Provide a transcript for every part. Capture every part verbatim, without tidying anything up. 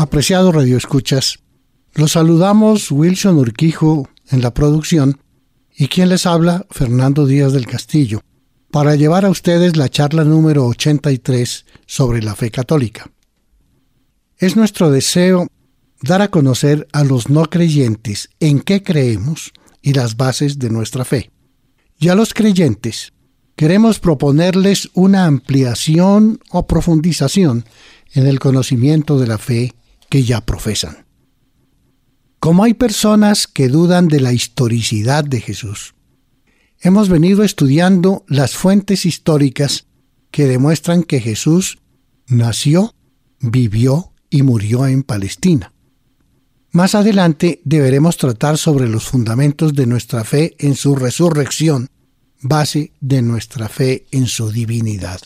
Apreciados radioescuchas, los saludamos Wilson Urquijo en la producción y quien les habla, Fernando Díaz del Castillo, para llevar a ustedes la charla número ochenta y tres sobre la fe católica. Es nuestro deseo dar a conocer a los no creyentes en qué creemos y las bases de nuestra fe. Y a los creyentes queremos proponerles una ampliación o profundización en el conocimiento de la fe que ya profesan. Como hay personas que dudan de la historicidad de Jesús, hemos venido estudiando las fuentes históricas que demuestran que Jesús nació, vivió y murió en Palestina. Más adelante deberemos tratar sobre los fundamentos de nuestra fe en su resurrección, base de nuestra fe en su divinidad.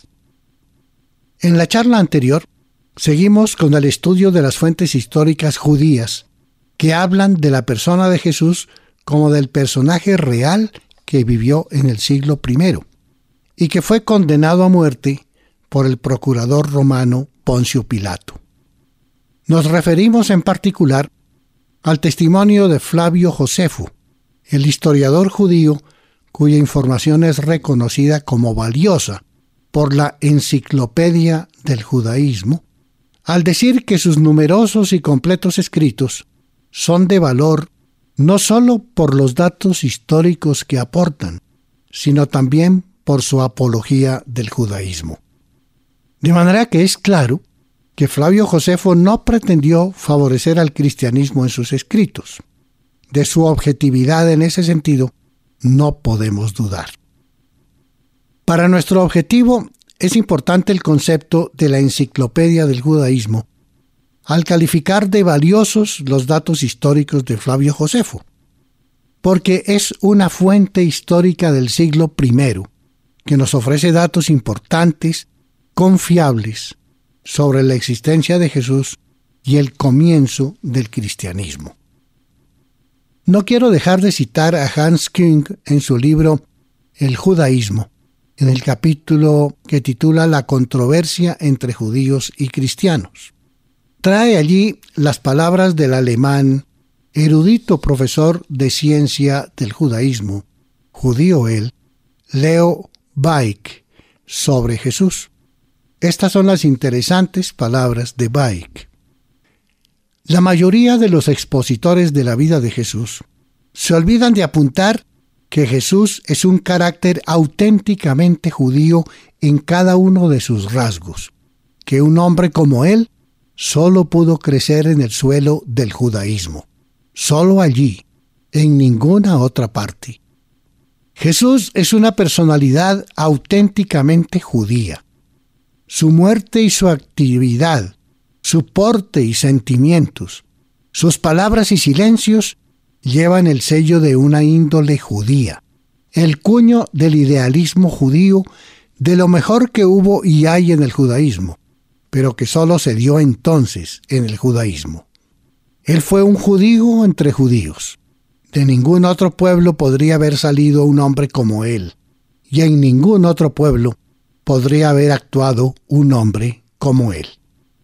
En la charla anterior, seguimos con el estudio de las fuentes históricas judías que hablan de la persona de Jesús como del personaje real que vivió en el siglo primero y que fue condenado a muerte por el procurador romano Poncio Pilato. Nos referimos en particular al testimonio de Flavio Josefo, el historiador judío cuya información es reconocida como valiosa por la Enciclopedia del Judaísmo, al decir que sus numerosos y completos escritos son de valor no sólo por los datos históricos que aportan, sino también por su apología del judaísmo. De manera que es claro que Flavio Josefo no pretendió favorecer al cristianismo en sus escritos. De su objetividad en ese sentido no podemos dudar. Para nuestro objetivo es importante el concepto de la Enciclopedia del Judaísmo al calificar de valiosos los datos históricos de Flavio Josefo, porque es una fuente histórica del siglo primero que nos ofrece datos importantes, confiables, sobre la existencia de Jesús y el comienzo del cristianismo. No quiero dejar de citar a Hans Küng en su libro El judaísmo, en el capítulo que titula La controversia entre judíos y cristianos. Trae allí las palabras del alemán, erudito profesor de ciencia del judaísmo, judío él, Leo Baeck, sobre Jesús. Estas son las interesantes palabras de Baeck. La mayoría de los expositores de la vida de Jesús se olvidan de apuntar que Jesús es un carácter auténticamente judío en cada uno de sus rasgos, que un hombre como él solo pudo crecer en el suelo del judaísmo, solo allí, en ninguna otra parte. Jesús es una personalidad auténticamente judía. Su muerte y su actividad, su porte y sentimientos, sus palabras y silencios llevan el sello de una índole judía, el cuño del idealismo judío, de lo mejor que hubo y hay en el judaísmo, pero que solo se dio entonces en el judaísmo. Él fue un judío entre judíos. De ningún otro pueblo podría haber salido un hombre como él, y en ningún otro pueblo podría haber actuado un hombre como él.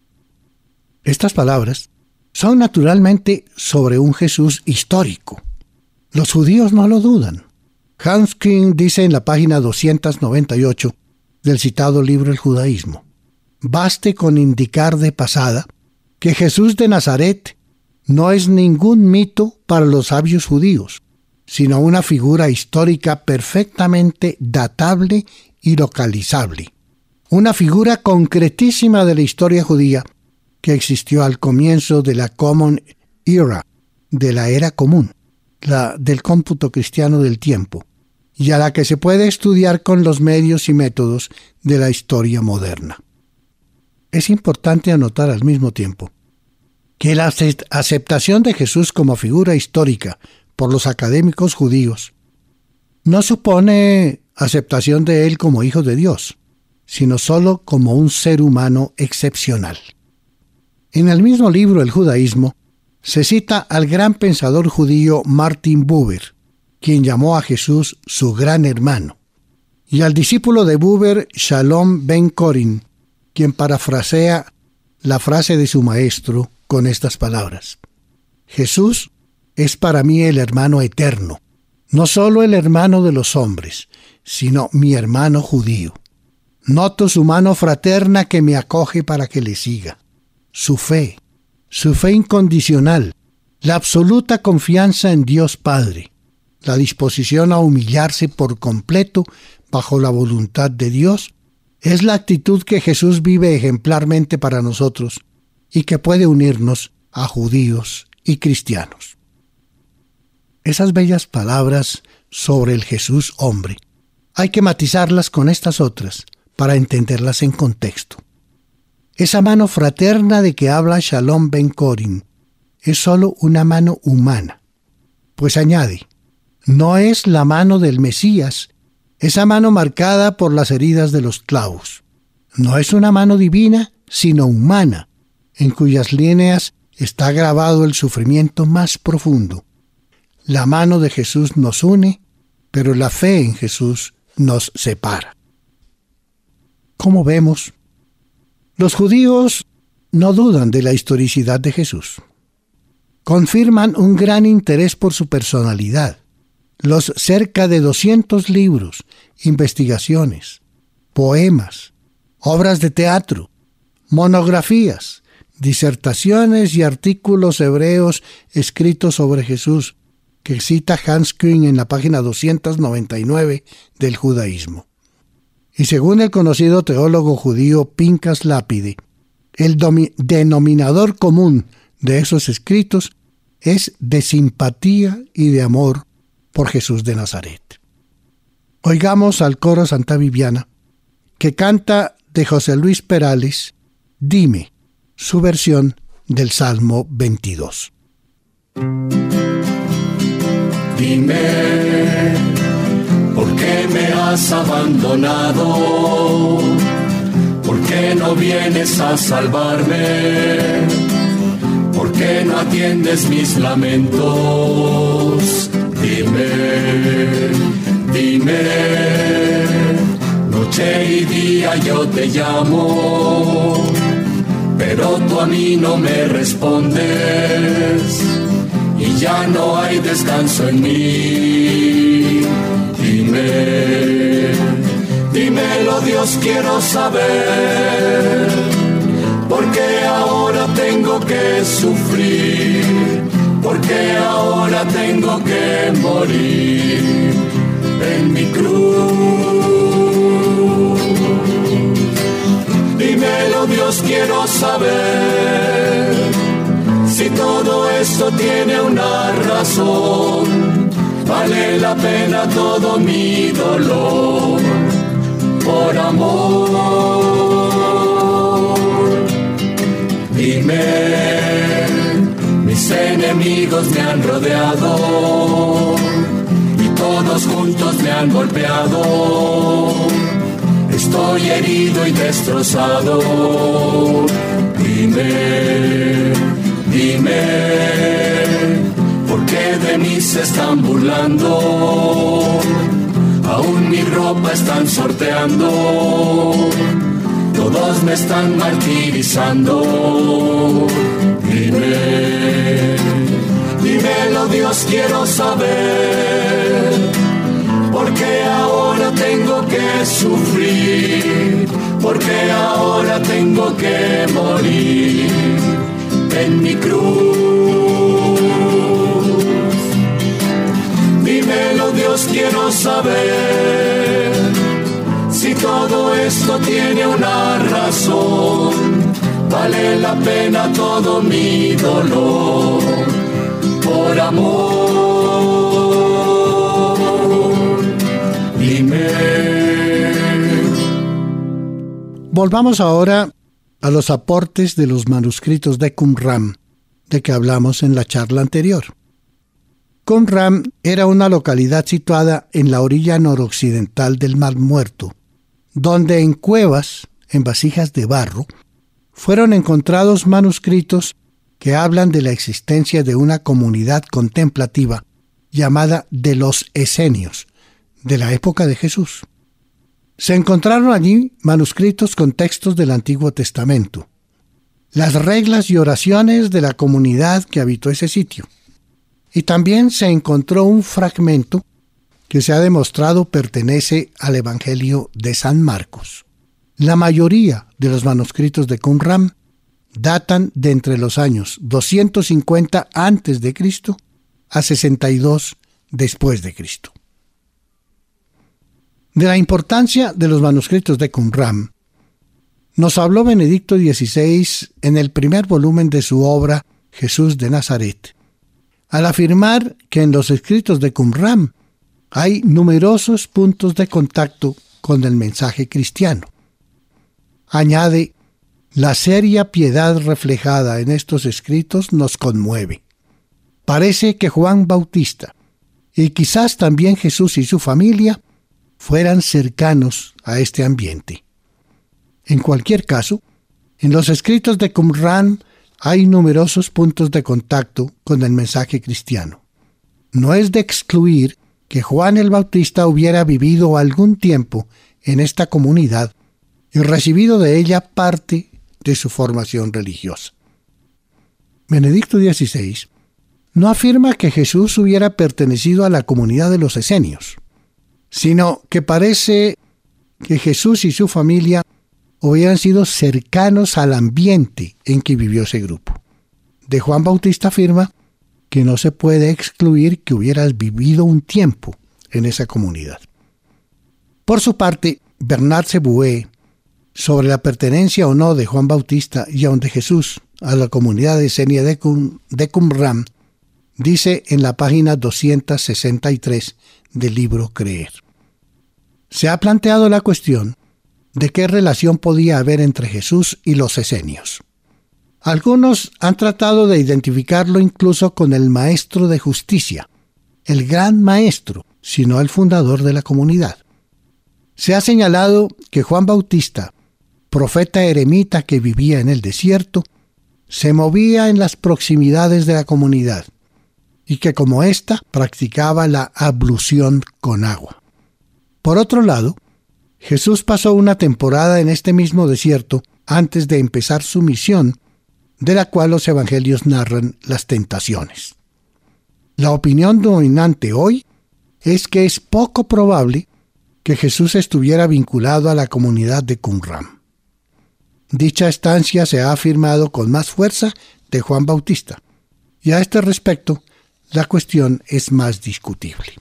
Estas palabras son naturalmente sobre un Jesús histórico. Los judíos no lo dudan. Hans Küng dice en la página doscientos noventa y ocho del citado libro El Judaísmo: baste con indicar de pasada que Jesús de Nazaret no es ningún mito para los sabios judíos, sino una figura histórica perfectamente datable y localizable. Una figura concretísima de la historia judía que existió al comienzo de la Common Era, de la era común, la del cómputo cristiano del tiempo, y a la que se puede estudiar con los medios y métodos de la historia moderna. Es importante anotar al mismo tiempo que la aceptación de Jesús como figura histórica por los académicos judíos no supone aceptación de él como hijo de Dios, sino solo como un ser humano excepcional. En el mismo libro El Judaísmo se cita al gran pensador judío Martin Buber, quien llamó a Jesús su gran hermano, y al discípulo de Buber, Shalom Ben Corin, quien parafrasea la frase de su maestro con estas palabras: Jesús es para mí el hermano eterno, no solo el hermano de los hombres, sino mi hermano judío. Noto su mano fraterna que me acoge para que le siga. Su fe, su fe incondicional, la absoluta confianza en Dios Padre, la disposición a humillarse por completo bajo la voluntad de Dios, es la actitud que Jesús vive ejemplarmente para nosotros y que puede unirnos a judíos y cristianos. Esas bellas palabras sobre el Jesús hombre hay que matizarlas con estas otras para entenderlas en contexto. Esa mano fraterna de que habla Shalom Ben Corim es solo una mano humana, pues añade: no es la mano del Mesías, esa mano marcada por las heridas de los clavos. No es una mano divina, sino humana, en cuyas líneas está grabado el sufrimiento más profundo. La mano de Jesús nos une, pero la fe en Jesús nos separa. Como vemos, los judíos no dudan de la historicidad de Jesús. Confirman un gran interés por su personalidad. Los cerca de doscientos libros, investigaciones, poemas, obras de teatro, monografías, disertaciones y artículos hebreos escritos sobre Jesús que cita Hans Küng en la página doscientos noventa y nueve del judaísmo. Y según el conocido teólogo judío Pinchas Lapide, el domi- denominador común de esos escritos es de simpatía y de amor por Jesús de Nazaret. Oigamos al coro Santa Viviana, que canta de José Luis Perales, Dime, su versión del Salmo veintidós. Dime, ¿por qué me has abandonado? ¿Por qué no vienes a salvarme? ¿Por qué no atiendes mis lamentos? Dime, dime, noche y día yo te llamo, pero tú a mí no me respondes. Y ya no hay descanso en mí. Dime, dímelo Dios, quiero saber, ¿por qué ahora tengo que sufrir? ¿Por qué ahora tengo que morir en mi cruz? Dímelo Dios, quiero saber, si todo esto tiene una razón, vale la pena todo mi dolor por amor. Dime, mis enemigos me han rodeado y todos juntos me han golpeado. Estoy herido y destrozado. Dime, dime, ¿por qué de mí se están burlando? Aún mi ropa están sorteando, todos me están martirizando. Dime, dímelo Dios, quiero saber, ¿por qué ahora tengo que sufrir? ¿Por qué ahora tengo que morir en mi cruz? Dímelo Dios, quiero saber, si todo esto tiene una razón, vale la pena todo mi dolor por amor. Dime. Volvamos ahora a los aportes de los manuscritos de Qumran, de que hablamos en la charla anterior. Qumran era una localidad situada en la orilla noroccidental del Mar Muerto, donde en cuevas, en vasijas de barro, fueron encontrados manuscritos que hablan de la existencia de una comunidad contemplativa llamada de los Esenios, de la época de Jesús. Se encontraron allí manuscritos con textos del Antiguo Testamento. las reglas y oraciones de la comunidad que habitó ese sitio. Y también se encontró un fragmento que se ha demostrado pertenece al Evangelio de San Marcos. La mayoría de los manuscritos de Qumran datan de entre los años doscientos cincuenta antes de Cristo a sesenta y dos después de Cristo. De la importancia de los manuscritos de Qumran nos habló Benedicto dieciséis en el primer volumen de su obra Jesús de Nazaret, al afirmar que en los escritos de Qumran hay numerosos puntos de contacto con el mensaje cristiano. Añade: la seria piedad reflejada en estos escritos nos conmueve. Parece que Juan Bautista, y quizás también Jesús y su familia, fueran cercanos a este ambiente. En cualquier caso, en los escritos de Qumran hay numerosos puntos de contacto con el mensaje cristiano. No es de excluir que Juan el Bautista hubiera vivido algún tiempo en esta comunidad y recibido de ella parte de su formación religiosa. Benedicto dieciséis no afirma que Jesús hubiera pertenecido a la comunidad de los esenios, sino que parece que Jesús y su familia hubieran sido cercanos al ambiente en que vivió ese grupo. De Juan Bautista afirma que no se puede excluir que hubieras vivido un tiempo en esa comunidad. Por su parte, Bernard Seboué, sobre la pertenencia o no de Juan Bautista y aun de Jesús a la comunidad esenia de, Qum, de Qumran, dice en la página doscientos sesenta y tres del libro Creer: se ha planteado la cuestión de qué relación podía haber entre Jesús y los esenios. Algunos han tratado de identificarlo incluso con el maestro de justicia, el gran maestro, sino el fundador de la comunidad. Se ha señalado que Juan Bautista, profeta eremita que vivía en el desierto, se movía en las proximidades de la comunidad y que como ésta practicaba la ablución con agua. Por otro lado, Jesús pasó una temporada en este mismo desierto antes de empezar su misión, de la cual los evangelios narran las tentaciones. La opinión dominante hoy es que es poco probable que Jesús estuviera vinculado a la comunidad de Qumran. Dicha estancia se ha afirmado con más fuerza de Juan Bautista, y a este respecto la cuestión es más discutible.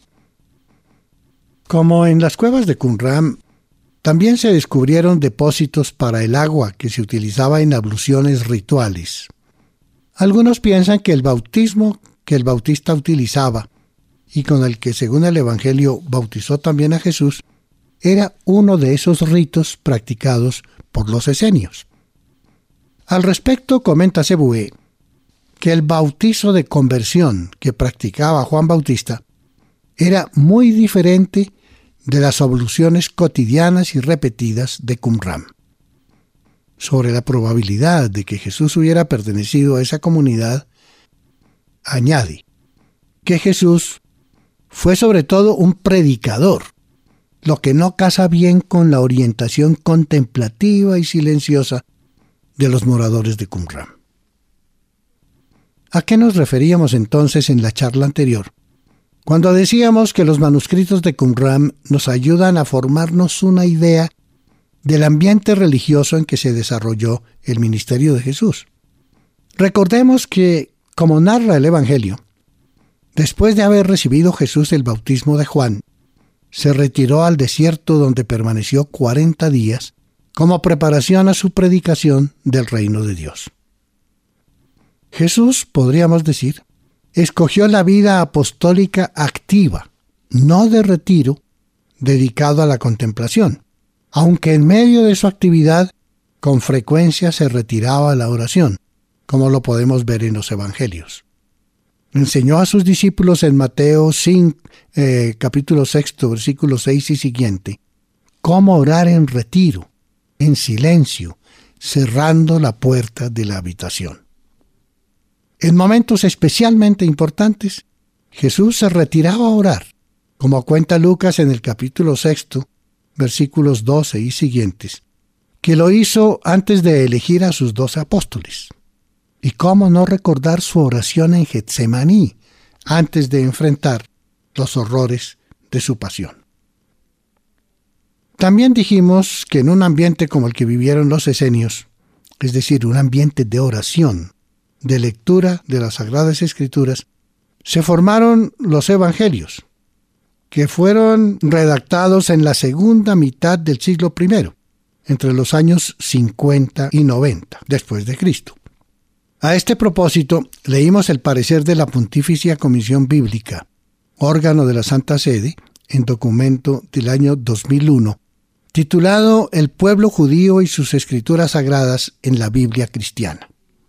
Como en las cuevas de Qumran, también se descubrieron depósitos para el agua que se utilizaba en abluciones rituales. Algunos piensan que el bautismo que el Bautista utilizaba y con el que, según el Evangelio, bautizó también a Jesús, era uno de esos ritos practicados por los esenios. Al respecto, comenta Seboué que el bautizo de conversión que practicaba Juan Bautista era muy diferente de las abluciones cotidianas y repetidas de Qumran. Sobre la probabilidad de que Jesús hubiera pertenecido a esa comunidad, añade que Jesús fue sobre todo un predicador, lo que no casa bien con la orientación contemplativa y silenciosa de los moradores de Qumran. ¿A qué nos referíamos entonces en la charla anterior, cuando decíamos que los manuscritos de Qumran nos ayudan a formarnos una idea del ambiente religioso en que se desarrolló el ministerio de Jesús? Recordemos que, como narra el Evangelio, después de haber recibido Jesús el bautismo de Juan, se retiró al desierto donde permaneció cuarenta días como preparación a su predicación del reino de Dios. Jesús, podríamos decir, escogió la vida apostólica activa, no de retiro, dedicado a la contemplación, aunque en medio de su actividad con frecuencia se retiraba a la oración, como lo podemos ver en los evangelios. Enseñó a sus discípulos en Mateo cinco, eh, capítulo sexto, versículo seis y siguiente, cómo orar en retiro, en silencio, cerrando la puerta de la habitación. En momentos especialmente importantes, Jesús se retiraba a orar, como cuenta Lucas en el capítulo sexto, versículos doce y siguientes, que lo hizo antes de elegir a sus doce apóstoles. Y cómo no recordar su oración en Getsemaní, antes de enfrentar los horrores de su pasión. También dijimos que en un ambiente como el que vivieron los esenios, es decir, un ambiente de oración, de lectura de las Sagradas Escrituras, se formaron los evangelios, que fueron redactados en la segunda mitad del siglo primero, entre los años cincuenta y noventa después de Cristo. A este propósito, leímos el parecer de la Pontificia Comisión Bíblica, órgano de la Santa Sede, en documento del año dos mil uno, titulado El pueblo judío y sus escrituras sagradas en la Biblia cristiana.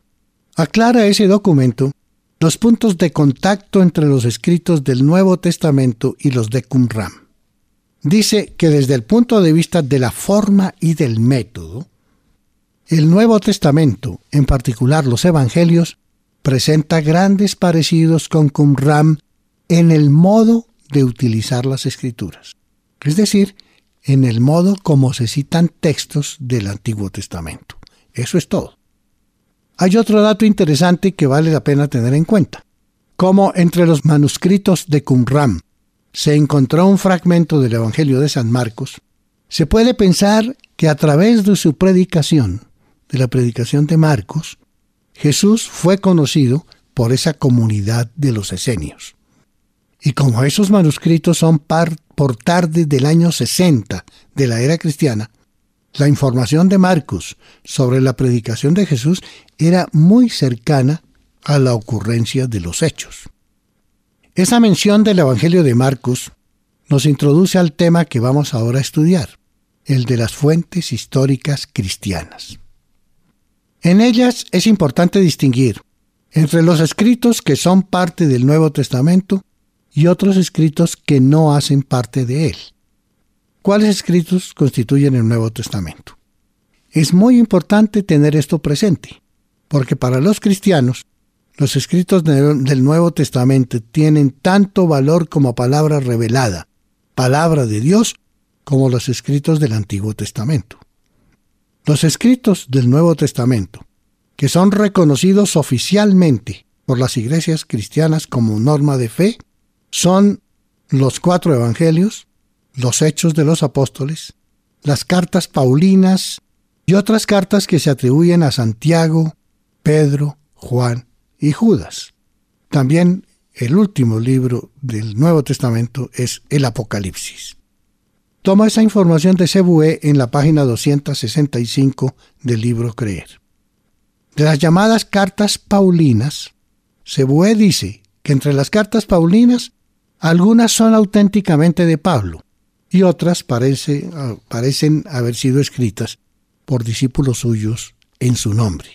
Aclara ese documento los puntos de contacto entre los escritos del Nuevo Testamento y los de Qumran. Dice que desde el punto de vista de la forma y del método, el Nuevo Testamento, en particular los Evangelios, presenta grandes parecidos con Qumran en el modo de utilizar las Escrituras, es decir, en el modo como se citan textos del Antiguo Testamento. Eso es todo. Hay otro dato interesante que vale la pena tener en cuenta. Como entre los manuscritos de Qumran se encontró un fragmento del Evangelio de San Marcos, se puede pensar que a través de su predicación, de la predicación de Marcos, Jesús fue conocido por esa comunidad de los esenios. Y como esos manuscritos son par, por tarde del año sesenta de la era cristiana, la información de Marcos sobre la predicación de Jesús era muy cercana a la ocurrencia de los hechos. Esa mención del Evangelio de Marcos nos introduce al tema que vamos ahora a estudiar, el de las fuentes históricas cristianas. En ellas es importante distinguir entre los escritos que son parte del Nuevo Testamento y otros escritos que no hacen parte de él. ¿Cuáles escritos constituyen el Nuevo Testamento? Es muy importante tener esto presente, porque para los cristianos, los escritos del Nuevo Testamento tienen tanto valor como palabra revelada, palabra de Dios, como los escritos del Antiguo Testamento. Los escritos del Nuevo Testamento, que son reconocidos oficialmente por las iglesias cristianas como norma de fe, son los cuatro evangelios, los Hechos de los Apóstoles, las cartas paulinas y otras cartas que se atribuyen a Santiago, Pedro, Juan y Judas. También el último libro del Nuevo Testamento es el Apocalipsis. Toma esa información de Sebué en la página doscientos sesenta y cinco del libro Creer. De las llamadas cartas paulinas, Sebué dice que entre las cartas paulinas algunas son auténticamente de Pablo y otras parece, parecen haber sido escritas por discípulos suyos en su nombre.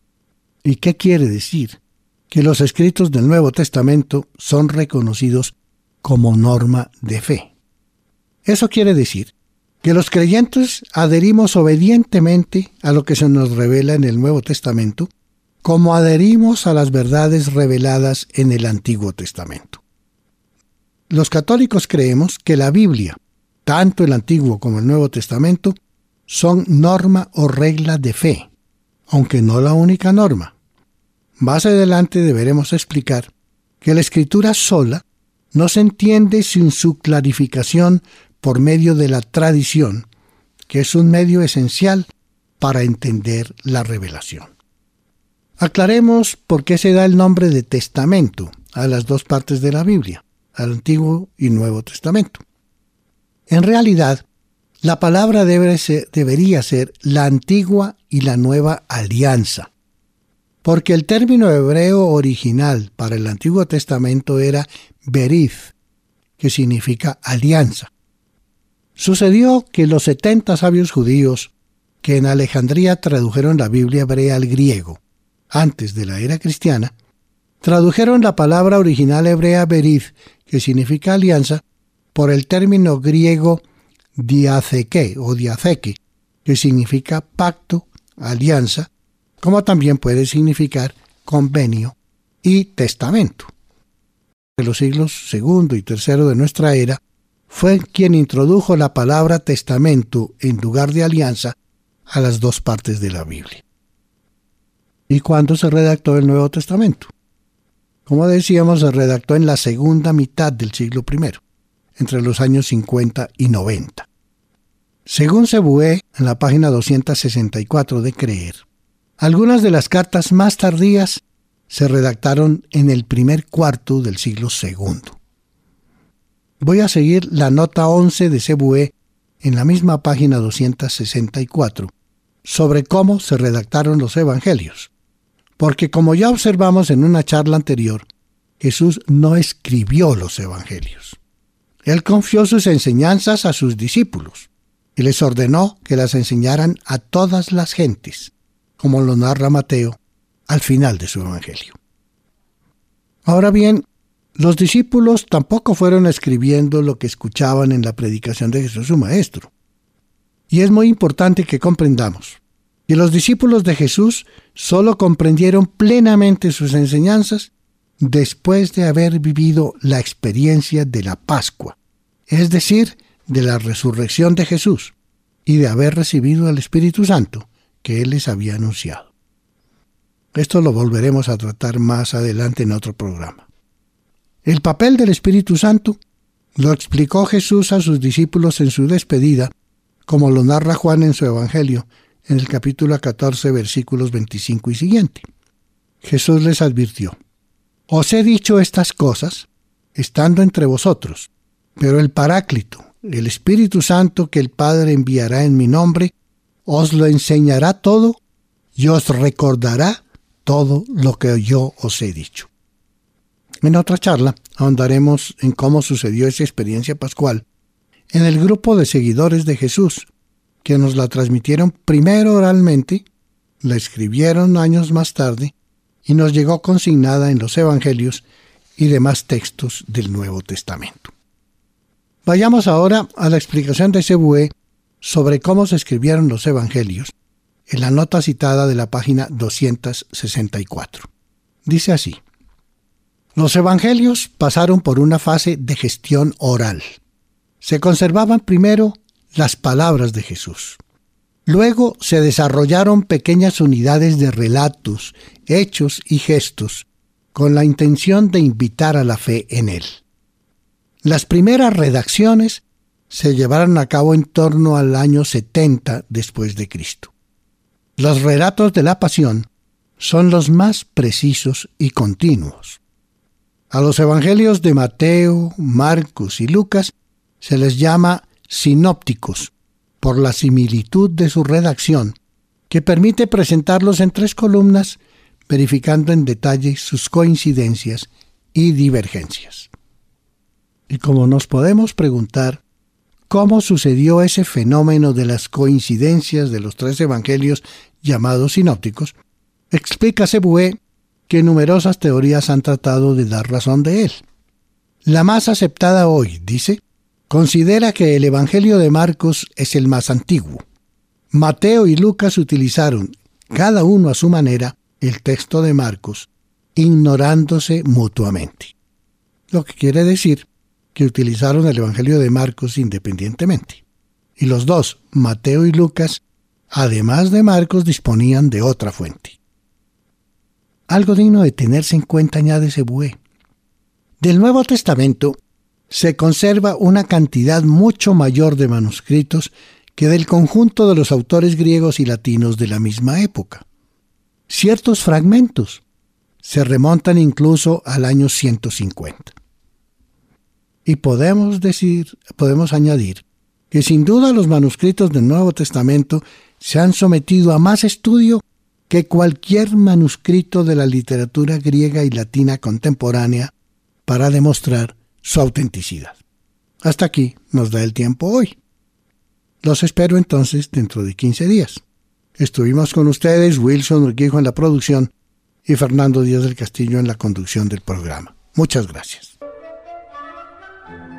¿Y qué quiere decir? Que los escritos del Nuevo Testamento son reconocidos como norma de fe. Eso quiere decir que los creyentes adherimos obedientemente a lo que se nos revela en el Nuevo Testamento, como adherimos a las verdades reveladas en el Antiguo Testamento. Los católicos creemos que la Biblia, tanto el Antiguo como el Nuevo Testamento, son norma o regla de fe, aunque no la única norma. Más adelante deberemos explicar que la Escritura sola no se entiende sin su clarificación por medio de la tradición, que es un medio esencial para entender la revelación. Aclaremos por qué se da el nombre de testamento a las dos partes de la Biblia, al Antiguo y Nuevo Testamento. En realidad, la palabra debe ser, debería ser la antigua y la nueva alianza, porque el término hebreo original para el Antiguo Testamento era berith, que significa alianza. Sucedió que los setenta sabios judíos que en Alejandría tradujeron la Biblia hebrea al griego, antes de la era cristiana, tradujeron la palabra original hebrea berith, que significa alianza, por el término griego diatheke o diatheke, que significa pacto, alianza, como también puede significar convenio y testamento. En los siglos segundo y tercero de nuestra era, fue quien introdujo la palabra testamento en lugar de alianza a las dos partes de la Biblia. ¿Y cuándo se redactó el Nuevo Testamento? Como decíamos, se redactó en la segunda mitad del siglo primero, entre los años cincuenta y noventa. Según Sebué, en la página doscientos sesenta y cuatro de Creer, algunas de las cartas más tardías se redactaron en el primer cuarto del siglo segundo. Voy a seguir la nota once de Sebué en la misma página doscientos sesenta y cuatro sobre cómo se redactaron los evangelios, porque como ya observamos en una charla anterior, Jesús no escribió los evangelios. Él confió sus enseñanzas a sus discípulos y les ordenó que las enseñaran a todas las gentes, como lo narra Mateo al final de su evangelio. Ahora bien, los discípulos tampoco fueron escribiendo lo que escuchaban en la predicación de Jesús su Maestro. Y es muy importante que comprendamos que los discípulos de Jesús solo comprendieron plenamente sus enseñanzas después de haber vivido la experiencia de la Pascua, es decir, de la resurrección de Jesús, y de haber recibido al Espíritu Santo que Él les había anunciado. Esto lo volveremos a tratar más adelante en otro programa. El papel del Espíritu Santo lo explicó Jesús a sus discípulos en su despedida, como lo narra Juan en su Evangelio, en el capítulo catorce, versículos veinticinco y siguiente. Jesús les advirtió: «Os he dicho estas cosas, estando entre vosotros, pero el Paráclito, el Espíritu Santo que el Padre enviará en mi nombre, os lo enseñará todo y os recordará todo lo que yo os he dicho». En otra charla ahondaremos en cómo sucedió esa experiencia pascual en el grupo de seguidores de Jesús, que nos la transmitieron primero oralmente, la escribieron años más tarde y nos llegó consignada en los Evangelios y demás textos del Nuevo Testamento. Vayamos ahora a la explicación de Sebué sobre cómo se escribieron los Evangelios en la nota citada de la página doscientos sesenta y cuatro. Dice así: los Evangelios pasaron por una fase de gestión oral. Se conservaban primero las palabras de Jesús. Luego se desarrollaron pequeñas unidades de relatos, hechos y gestos, con la intención de invitar a la fe en Él. Las primeras redacciones se llevaron a cabo en torno al año setenta después de Cristo. Los relatos de la Pasión son los más precisos y continuos. A los evangelios de Mateo, Marcos y Lucas se les llama sinópticos por la similitud de su redacción, que permite presentarlos en tres columnas, verificando en detalle sus coincidencias y divergencias. Y como nos podemos preguntar cómo sucedió ese fenómeno de las coincidencias de los tres evangelios llamados sinópticos, explica Sebué que numerosas teorías han tratado de dar razón de él. La más aceptada hoy, dice, considera que el Evangelio de Marcos es el más antiguo. Mateo y Lucas utilizaron, cada uno a su manera, el texto de Marcos, ignorándose mutuamente. Lo que quiere decir que utilizaron el Evangelio de Marcos independientemente. Y los dos, Mateo y Lucas, además de Marcos, disponían de otra fuente. Algo digno de tenerse en cuenta, añade Sebué. Del Nuevo Testamento se conserva una cantidad mucho mayor de manuscritos que del conjunto de los autores griegos y latinos de la misma época. Ciertos fragmentos se remontan incluso al año ciento cincuenta. Y podemos decir, podemos añadir que sin duda los manuscritos del Nuevo Testamento se han sometido a más estudio que cualquier manuscrito de la literatura griega y latina contemporánea para demostrar su autenticidad. Hasta aquí nos da el tiempo hoy. Los espero entonces dentro de quince días. Estuvimos con ustedes Wilson Urquijo en la producción y Fernando Díaz del Castillo en la conducción del programa. Muchas gracias.